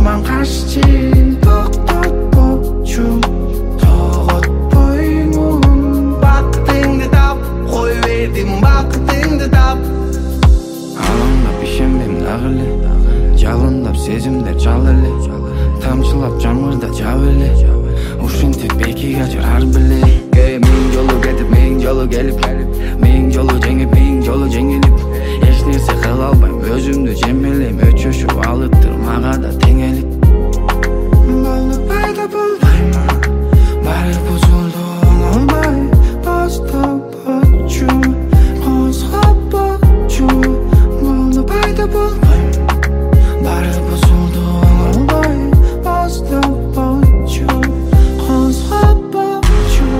заман қашчы тоқтатпочу тоғытпай мұң бақытыңды тап қой бердім бақытыңды тап алаңдап ишенбеймін дағы эле жалындап сезимдер жал эле тамчылап жамырда жап эле ушинтип бекиге ажырар беле миң жолу кетип миң жолу келип миң жолу жеңип миң жолу жеңилип эч нерсе кыла албайм өзүмдү жемелейм өчөшүп алыптыр мага да теңелип балды пайда болбойм баары бузулду оңолбой баштапачу козгопочу балды пайда болбойм баары бузулду оңолбой баштапачу козгопочу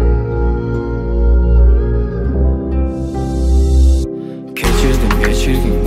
кечирдим